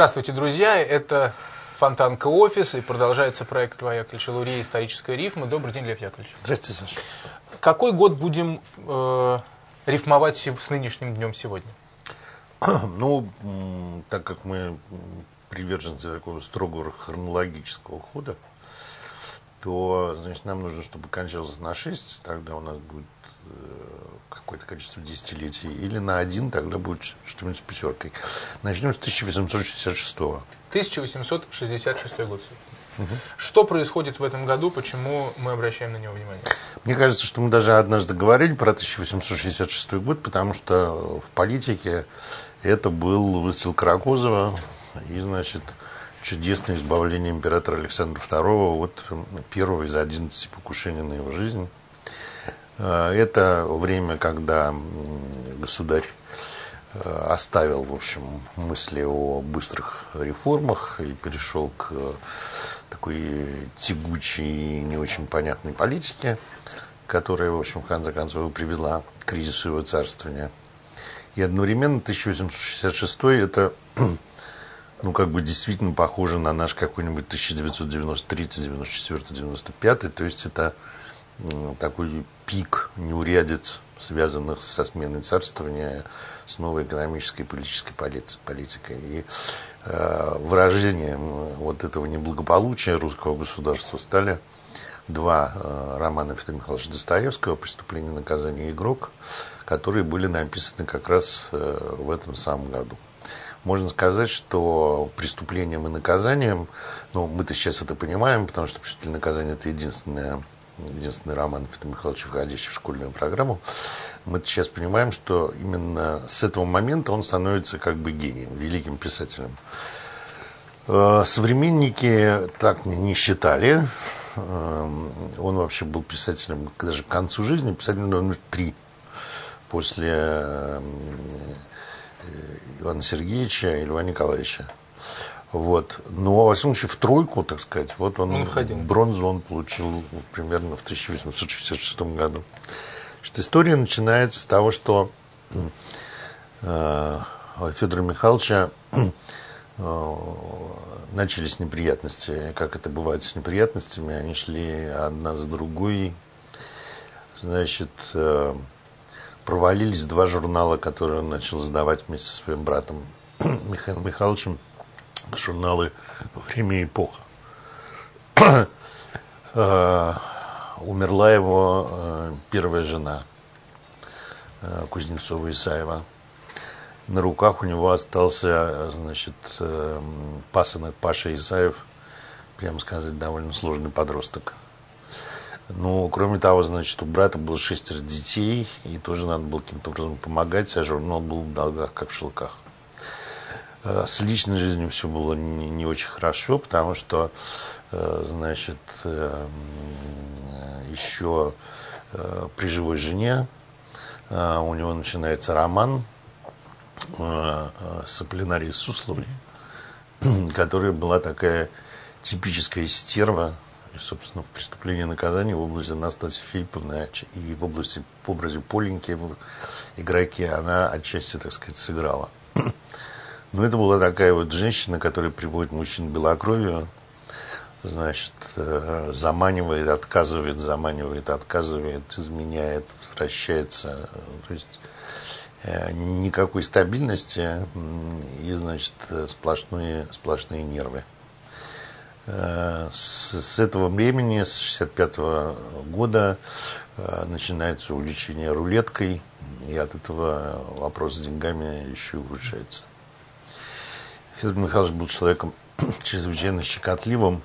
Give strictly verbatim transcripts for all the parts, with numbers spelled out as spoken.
Здравствуйте, друзья! Это Фонтанка Офис, и продолжается проект «Твоя канцелярия. Историческая рифма». Добрый день, Лев Яковлевич. Здравствуйте, Саша. Какой год будем э, рифмовать с нынешним днем сегодня? Ну, так как мы приверженцы такого строгого хронологического хода, то, значит, нам нужно, чтобы кончалось на шесть, тогда у нас будет какое-то количество десятилетий, или на один, тогда будет что-нибудь с пятеркой. Начнем с тысяча восемьсот шестьдесят шестого. тысяча восемьсот шестьдесят шестой год. Угу. Что происходит в этом году, почему мы обращаем на него внимание? Мне кажется, что мы даже однажды говорили про тысяча восемьсот шестьдесят шестой год, потому что в политике это был выстрел Каракозова и, значит, чудесное избавление императора Александра второго от первого из одиннадцати покушений на его жизнь. Это время, когда государь оставил, в общем, мысли о быстрых реформах и перешел к такой тягучей и не очень понятной политике, которая, в общем, в конце концов привела к кризису его царствования. И одновременно тысяча восемьсот шестьдесят шестой это, ну, как бы действительно похоже на наш какой-нибудь тысяча девятьсот девяносто третий, девяносто четвёртый, девяносто пятый, то есть это такой пик неурядиц, связанных со сменой царствования, с новой экономической и политической политикой. И э, выражением вот этого неблагополучия русского государства стали два э, романа Федора Михайловича Достоевского «Преступление, наказание, игрок», которые были написаны как раз э, в этом самом году. Можно сказать, что «Преступлением и наказанием», ну, мы-то сейчас это понимаем, потому что «Преступление и наказание» — это единственное единственный роман Федора Михайловича, входящий в школьную программу, мы сейчас понимаем, что именно с этого момента он становится как бы гением, великим писателем. Современники так не считали. Он вообще был писателем даже к концу жизни, писателем номер три после Ивана Сергеевича и Льва Николаевича. Вот. Но, во всяком случае, в тройку, так сказать, вот он, он входил. Бронзу он получил примерно в тысяча восемьсот шестьдесят шестом году. Значит, история начинается с того, что э, у Федора Михайловича э, начались неприятности. Как это бывает с неприятностями, они шли одна за другой. Значит, э, провалились два журнала, которые он начал сдавать вместе со своим братом Михаилом Михайловичем. Журналы «Время и эпоха». Умерла его первая жена, Кузнецова Исаева. На руках у него остался, значит, пасынок Паша Исаев, прямо сказать, довольно сложный подросток. Ну, кроме того, значит, у брата было шестеро детей, и тоже надо было каким-то образом помогать, а журнал был в долгах, как в шелках. С личной жизнью все было не, не очень хорошо, потому что, значит, еще при живой жене у него начинается роман с Аполлинарией Сусловой, которая была такая типическая стерва, и, собственно, в «Преступлении и наказании» в области Анастасии Филипповны и в области, в образе Поленьки в игроке она отчасти, так сказать, сыграла. Но это была такая вот женщина, которая приводит мужчин к белокровию, значит, заманивает, отказывает, заманивает, отказывает, изменяет, возвращается. То есть никакой стабильности и, значит, сплошные, сплошные нервы. С, с этого времени, с шестьдесят пятого года, начинается увлечение рулеткой, и от этого вопрос с деньгами еще ухудшается. Федор Михайлович был человеком чрезвычайно щекотливым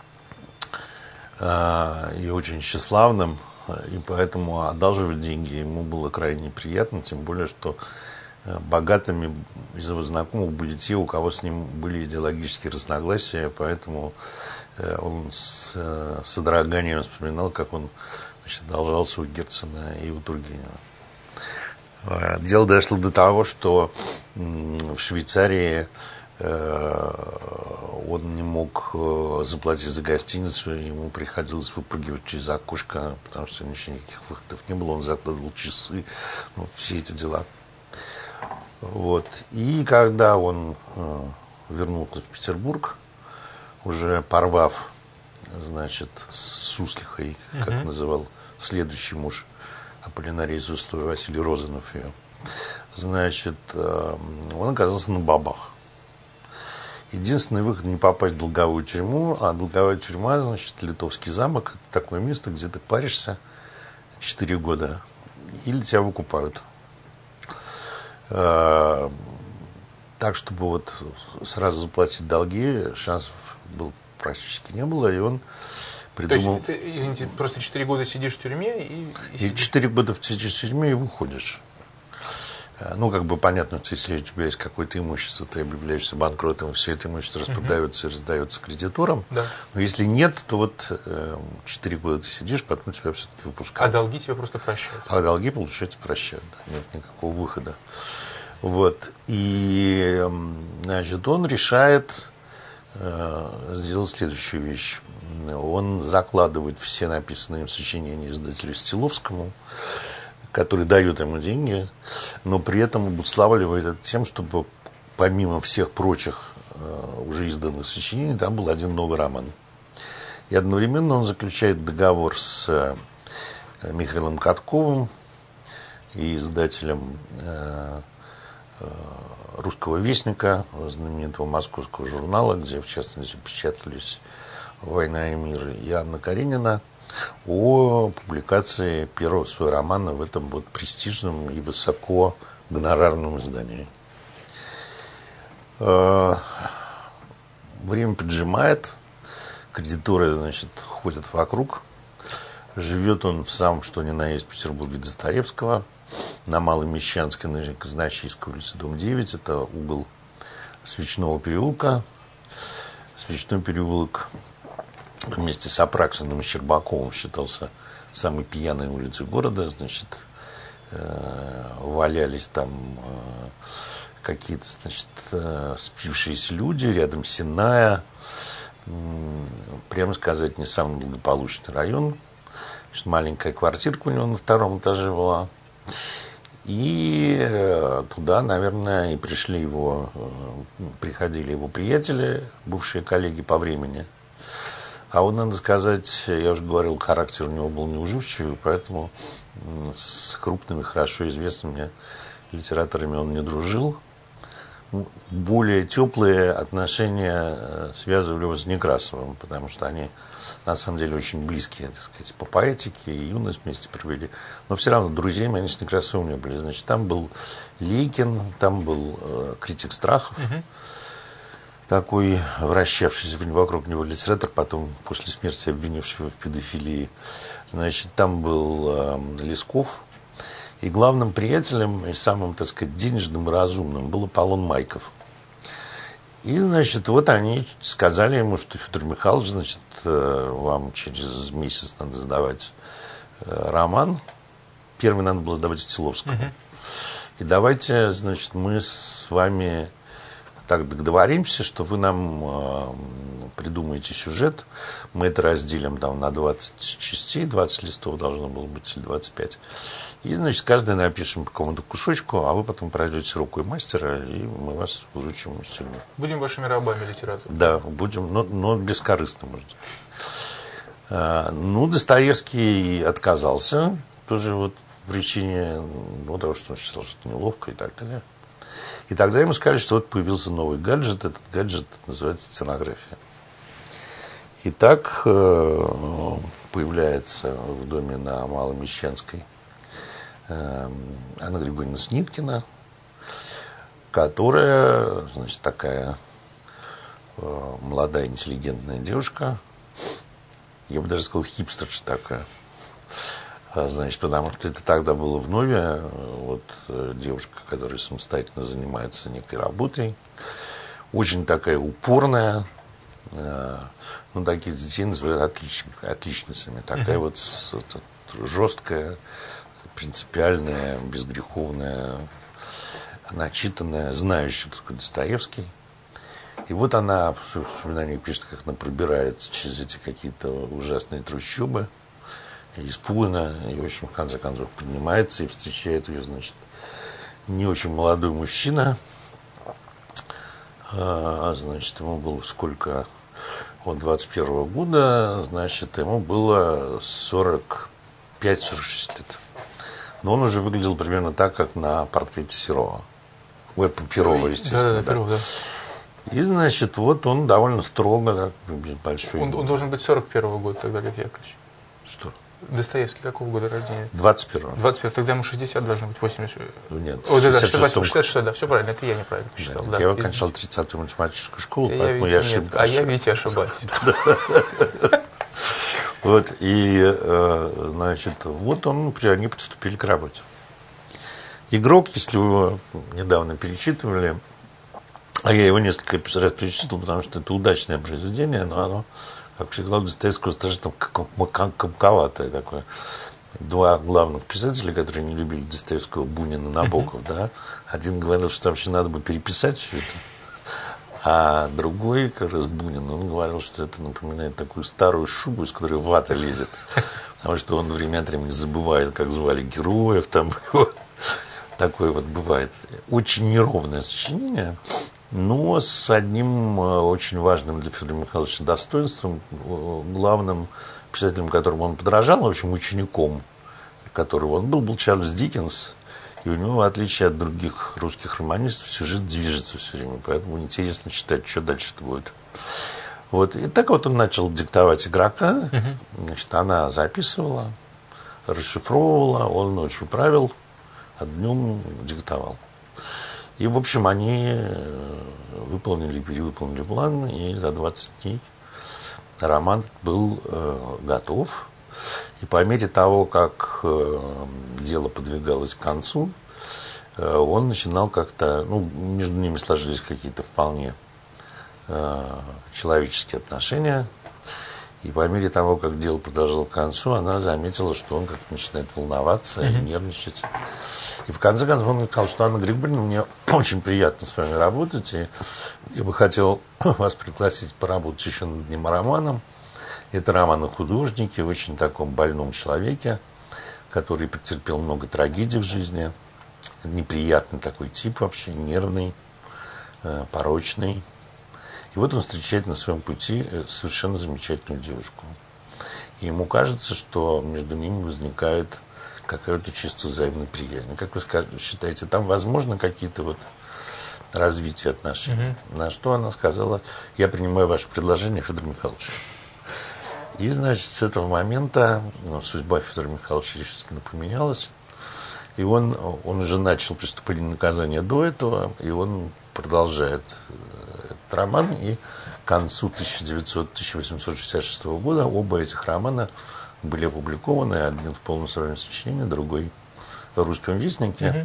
э, и очень тщеславным, и поэтому одалживать деньги ему было крайне неприятно, тем более, что э, богатыми из его знакомых были те, у кого с ним были идеологические разногласия, поэтому э, он с э, содроганием вспоминал, как он, значит, одалжался у Герцена и у Тургенева. Дело дошло до того, что в Швейцарии он не мог заплатить за гостиницу, ему приходилось выпрыгивать через окошко, потому что еще никаких выходов не было, он закладывал часы, ну, все эти дела. Вот. И когда он вернулся в Петербург, уже порвав, значит, с Суслихой, как uh-huh. называл следующий муж Аполлинарии Сусловой, Василий Розанов ее. Значит, он оказался на бабах. Единственный выход — не попасть в долговую тюрьму, а долговая тюрьма, значит, Литовский замок — это такое место, где ты паришься четыре года, или тебя выкупают. Так, чтобы вот сразу заплатить долги, шансов был практически не было, и он придумал... То есть, ты, извините, просто четыре года сидишь в тюрьме и... И четыре года сидишь в тюрьме и выходишь. Ну, как бы понятно, что если у тебя есть какое-то имущество, ты объявляешься банкротом, все это имущество распродается и раздается кредиторам. Да. Но если нет, то вот четыре года ты сидишь, потом тебя все-таки выпускают. А долги тебя просто прощают. А долги, получается, прощают. Нет никакого выхода. Вот. И, значит, он решает э, сделать следующую вещь. Он закладывает все написанные им сочинения издателю Стиловскому, который дает ему деньги, но при этом обуславливает это тем, чтобы помимо всех прочих э, уже изданных сочинений, там был один новый роман. И одновременно он заключает договор с э, Михаилом Катковым и издателем э, э, «Русского вестника», знаменитого московского журнала, где, в частности, печатались «Война и мир», и Анна Каренина, о публикации первого своего романа в этом вот престижном и высоко гонорарном издании. Время поджимает, кредиторы, значит, ходят вокруг. Живет он в самом что ни на есть Петербурге Достоевского, на Малой Мещанской, на Казначейской улице, дом девять. Это угол Свечного переулка. Свечной переулок вместе с Апраксиным и Щербаковым считался самой пьяной улицей города. Значит, э, валялись там э, какие-то, значит, э, спившиеся люди, рядом Сенная. Э, прямо сказать, не самый благополучный район. Значит, маленькая квартирка у него на втором этаже была. И э, туда, наверное, и пришли его, э, приходили его приятели, бывшие коллеги по времени. А он, надо сказать, я уже говорил, характер у него был неуживчивый, поэтому с крупными, хорошо известными литераторами он не дружил. Более теплые отношения связывали его с Некрасовым, потому что они, на самом деле, очень близкие, так сказать, по поэтике, и юность вместе провели. Но все равно друзьями они с Некрасовым не были. Значит, там был Лейкин, там был э, критик Страхов, угу. такой вращавшийся вокруг него литератор, потом после смерти обвинивший его в педофилии. Значит, там был э, Лесков. И главным приятелем и самым, так сказать, денежным и разумным был Аполлон Майков. И, значит, вот они сказали ему, что Федор Михайлович, значит, вам через месяц надо сдавать роман. Первый надо было сдавать Стиловскому. Uh-huh. И давайте, значит, мы с вами так договоримся, что вы нам э, придумаете сюжет. Мы это разделим там на двадцать частей, двадцать листов должно было быть, или двадцать пять. И, значит, каждый напишем по какому-то кусочку, а вы потом пройдете рукой мастера, и мы вас выручим из тюрьмы. Будем вашими рабами литературы. Да, будем, но, но бескорыстно, можно сказать. А, ну, Достоевский отказался, тоже вот по причине, ну, того, что он считал, что это неловко и так далее. И тогда ему сказали, что вот появился новый гаджет, этот гаджет называется сценография. И так э, появляется в доме на Маломещанской Анна Григорьевна Сниткина, которая, значит, такая э, молодая, интеллигентная девушка, я бы даже сказал, хипстерша такая, а, значит, потому что это тогда было в нове, вот девушка, которая самостоятельно занимается некой работой, очень такая упорная, э, ну, таких детей называют отличник, отличницами, такая mm-hmm. вот, с, вот жесткая, принципиальная, безгреховная, начитанная, знающая, такой Достоевский. И вот она в своих воспоминаниях пишет, как она пробирается через эти какие-то ужасные трущобы, и испуганно, и, в общем, в конце концов поднимается и встречает ее, значит, не очень молодой мужчина, А, значит, ему было сколько? От двадцать первого года, значит, ему было сорок пять сорок шесть лет. Но он уже выглядел примерно так, как на портрете Серова. Ой, Перова, естественно. Да, да, да. Перов, да. И, значит, вот он довольно строго, так, большой. Он, он должен быть сорок первого года тогда, Лев Яковлевич. Что? Достоевский какого года рождения? двадцать первого. двадцать первого. Тогда ему шестьдесят должно быть, восемьдесят. Нет, О, да, да, шестьдесят шестьдесят шесть, да, все правильно, это я неправильно посчитал. Да, Да, я извините. окончал тридцатую математическую школу, Я, поэтому видите, я нет, ошибся. а я, видите, ошибаюсь. Вот, и, значит, вот он, они приступили к работе. Игрок, если вы его недавно перечитывали, а я его несколько раз перечитывал, потому что это удачное произведение, но оно, как всегда, у Достоевского даже там комковатое такое. Два главных писателя, которые не любили Достоевского, Бунин и Набоков, uh-huh. да, один говорил, что вообще надо бы переписать все это, а другой, как раз Бунин, он говорил, что это напоминает такую старую шубу, из которой вата лезет, потому что он время от времени забывает, как звали героев, там такое вот бывает. Очень неровное сочинение, но с одним очень важным для Федора Михайловича достоинством, главным писателем, которому он подражал, в общем, учеником, которого он был, был Чарльз Диккенс. И у него, в отличие от других русских романистов, сюжет движется все время. Поэтому интересно читать, что дальше-то будет. Вот. И так вот он начал диктовать игрока. Значит, она записывала, расшифровывала, он ночью правил, а днем диктовал. И, в общем, они выполнили, перевыполнили план, и за двадцать дней роман был э, готов. И по мере того, как э, дело подвигалось к концу, э, он начинал как-то, ну, между ними сложились какие-то вполне э, человеческие отношения. И по мере того, как дело продолжало к концу, она заметила, что он как-то начинает волноваться и нервничать. И в конце концов он сказал, что Анна Григорьевна, мне очень приятно с вами работать, и я бы хотел вас пригласить поработать еще над одним романом. Это роман о художнике, очень таком больном человеке, который претерпел много трагедий в жизни. Неприятный такой тип вообще, нервный, порочный. И вот он встречает на своем пути совершенно замечательную девушку. И ему кажется, что между ними возникает какое-то чувство взаимной приязни. Как вы считаете, там возможно какие-то вот развития отношений? Mm-hmm. На что она сказала: я принимаю ваше предложение, Федор Михайлович. И, значит, с этого момента ну, судьба Федора Михайловича решительно поменялась. И он, он уже начал преступление наказания до этого, и он продолжает этот роман. И к концу тысяча девятисотого — тысяча восемьсот шестьдесят шестого года оба этих романа были опубликованы. Один в полном собрании сочинения, другой в «Русском вестнике». Mm-hmm.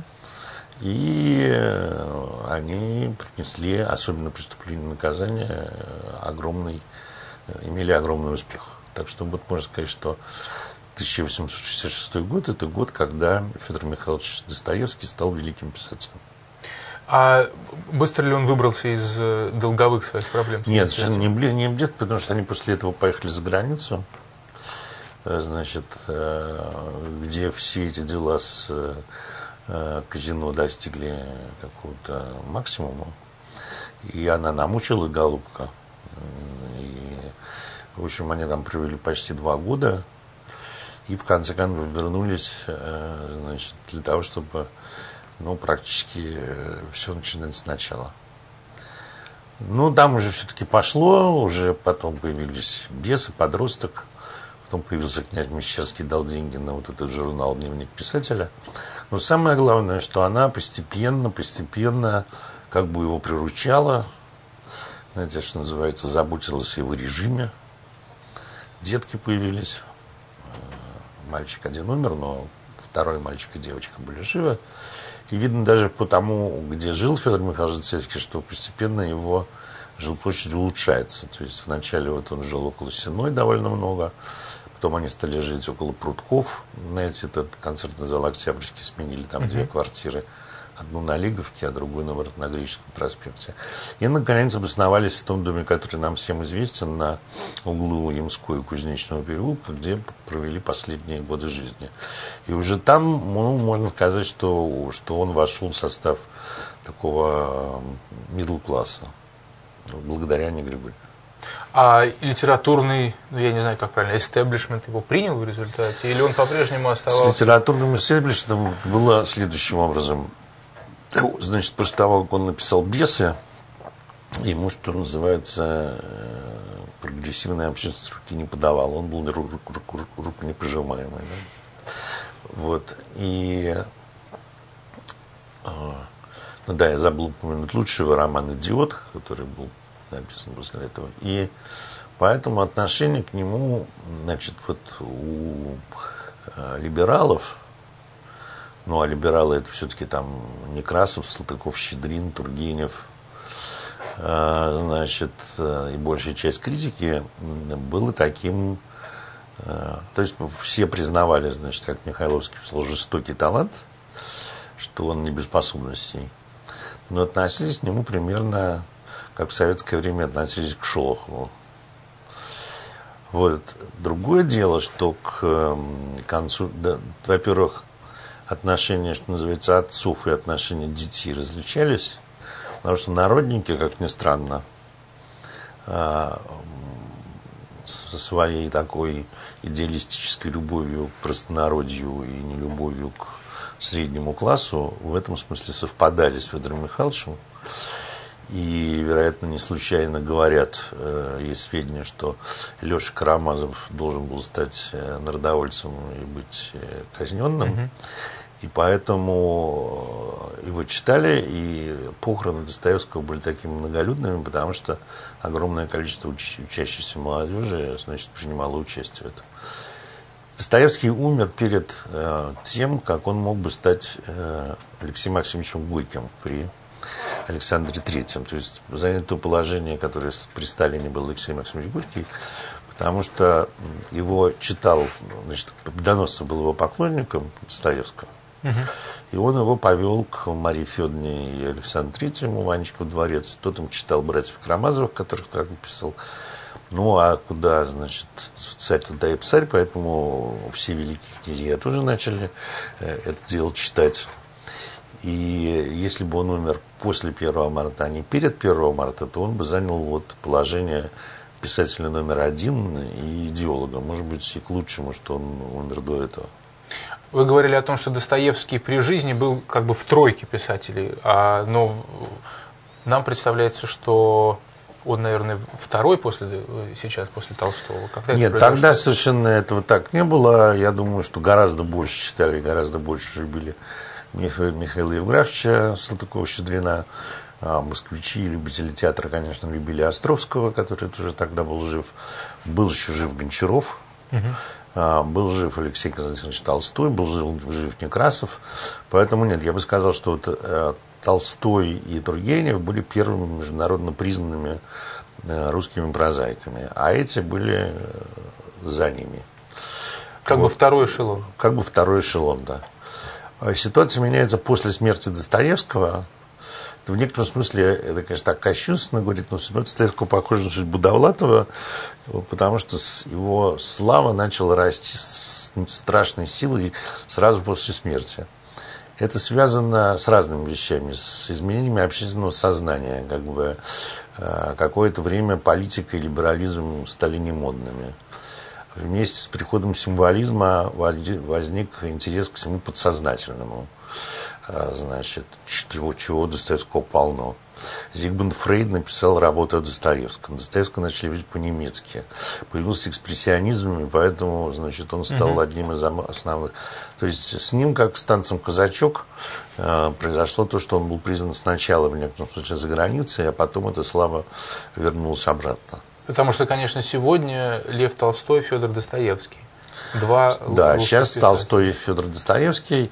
И они принесли, особенно преступление наказания, огромный, имели огромный успех. Так что вот можно сказать, что тысяча восемьсот шестьдесят шестой год – это год, когда Федор Михайлович Достоевский стал великим писателем. А быстро ли он выбрался из долговых своих проблем? Нет, совершенно не, не где-то, потому что они после этого поехали за границу, значит, где все эти дела с казино достигли какого-то максимума. И она намучила, голубка. И, в общем, они там провели почти два года. И в конце концов вернулись, значит, для того, чтобы, ну, практически все начинать сначала. Ну, там уже все-таки пошло, уже потом появились «Бесы», «Подросток», потом появился князь Мещерский, дал деньги на вот этот журнал «Дневник писателя». Но самое главное, что она постепенно, постепенно как бы его приручала, знаете, что называется, заботилась о его режиме. Детки появились. Мальчик один умер, но второй мальчик и девочка были живы. И видно даже по тому, где жил Федор Михайлович Достоевский, что постепенно его жилплощадь улучшается. То есть вначале вот он жил около Сенной довольно много, потом они стали жить около Прутков. Знаете, этот концертный зал Октябрьский сменили, там uh-huh. две квартиры. Одну на Лиговке, а другую, наоборот, на Греческом проспекте. И, наконец, обосновались в том доме, который нам всем известен, на углу Ямской и Кузнечного переулка, где провели последние годы жизни. И уже там, ну, можно сказать, что, что он вошел в состав такого middle класса. благодаря Анне Григорьевне. А литературный, ну я не знаю, как правильно, эстеблишмент его принял в результате? Или он по-прежнему оставался? С литературным эстеблишментом было следующим образом. Значит, после того, как он написал «Бесы», ему, что называется, прогрессивная общественность руки не подавала. Он был руку, руку, руку, руку непожимаемый. Да? Вот. И... Ну да, я забыл упомянуть лучшего романа «Идиот», который был написан после этого. И поэтому отношение к нему, значит, вот у либералов, ну а либералы это все-таки там Некрасов, Салтыков, Щедрин, Тургенев, значит, и большая часть критики было таким, то есть все признавали, значит, как Михайловский писал, жестокий талант, что он не без способностей, но относились к нему примерно как в советское время относились к Шолохову. Вот. Другое дело, что к концу, да, во-первых, отношения, что называется, отцов и отношения детей различались, потому что народники, как ни странно, со своей такой идеалистической любовью к простонародью и нелюбовью к среднему классу в этом смысле совпадали с Федором Михайловичем. И, вероятно, не случайно говорят, э, есть сведения, что Леша Карамазов должен был стать э, народовольцем и быть э, казненным. Mm-hmm. И поэтому его читали, и похороны Достоевского были такими многолюдными, потому что огромное количество уч- учащейся молодежи, значит, принимало участие в этом. Достоевский умер перед э, тем, как он мог бы стать э, Алексеем Максимовичем Горьким при Александре Третьем, то есть занять то положение, которое при Сталине был Алексей Максимович Горький, потому что его читал, значит, Победоносцев был его поклонником, Достоевского, угу. И он его повел к Марии Федоровне и Александру Третьему, Ванечку дворец, тот им читал братьев Карамазовых, которых так написал. Ну, а куда, значит, царь, туда и псарь, поэтому все великие князья тоже начали это дело читать. И если бы он умер после первого марта, а не перед первого марта, то он бы занял вот положение писателя номер один и идеолога. Может быть, и к лучшему, что он умер до этого. Вы говорили о том, что Достоевский при жизни был как бы в тройке писателей, а, но нам представляется, что он, наверное, второй после, сейчас после Толстого. Когда Нет, тогда совершенно этого так не было. Я думаю, что гораздо больше читали, гораздо больше любили Михаила Евграфовича Салтыкова-Щедрина. Москвичи, любители театра, конечно, любили Островского, который тоже тогда был жив. Был еще жив Гончаров. Угу. Был жив Алексей Константинович Толстой, был жив, жив Некрасов. Поэтому нет, я бы сказал, что вот Толстой и Тургенев были первыми международно признанными русскими прозаиками, а эти были за ними. Как вот. бы второй эшелон. Как бы второй эшелон, да. Ситуация меняется после смерти Достоевского. В некотором смысле, это, конечно, так кощунственно говорить, но смерть Достоевского похожа на судьбу Довлатова, потому что его слава начала расти с страшной силой сразу после смерти. Это связано с разными вещами, с изменениями общественного сознания. Как бы какое-то время политика и либерализм стали немодными. Вместе с приходом символизма возник интерес к всему подсознательному. Значит, чего, чего Достоевского полно. Зигмунд Фрейд написал работу о Достоевском. Достоевского начали видеть по-немецки. Появился экспрессионизм, и поэтому, значит, он стал угу. одним из основных. То есть с ним, как с танцем «Казачок», произошло то, что он был признан сначала в некотором случае за границей, а потом эта слава вернулась обратно. Потому что, конечно, сегодня Лев Толстой, Федор Достоевский. Два да, сейчас писателя. Толстой и Федор Достоевский.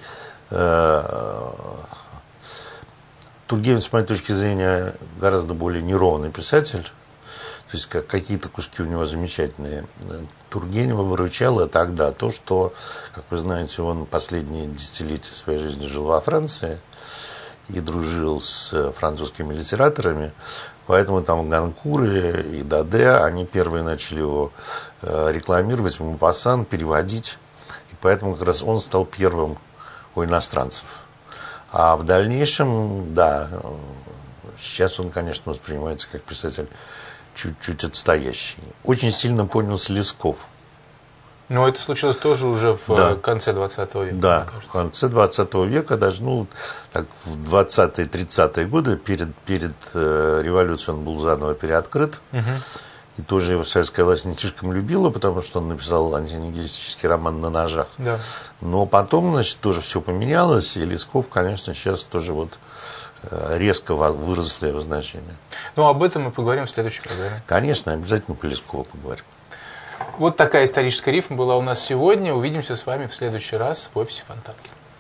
Тургенев, с моей точки зрения, гораздо более неровный писатель. То есть как, какие-то куски у него замечательные. Тургенева выручало тогда то, что, как вы знаете, он последние десятилетия своей жизни жил во Франции и дружил с французскими литераторами. Поэтому там Ганкуры и Даде, они первые начали его рекламировать, Мопассан, переводить. И поэтому как раз он стал первым у иностранцев. А в дальнейшем, да, сейчас он, конечно, воспринимается как писатель чуть-чуть отстоящий. Очень сильно понялся Лесков. Но это случилось тоже уже в да. конце двадцатого века. Да, в конце двадцатого века, даже ну, так, в двадцатые-тридцатые годы, перед, перед э, революцией он был заново переоткрыт. Угу. И тоже его советская власть не слишком любила, потому что он написал антинигилистический роман «На ножах». Да. Но потом, значит, тоже все поменялось, и Лесков, конечно, сейчас тоже вот резко выросло его значение. Ну, об этом мы поговорим в следующей программе. Конечно, обязательно по Лескову поговорим. Вот такая историческая рифма была у нас сегодня. Увидимся с вами в следующий раз в офисе Фонтанки.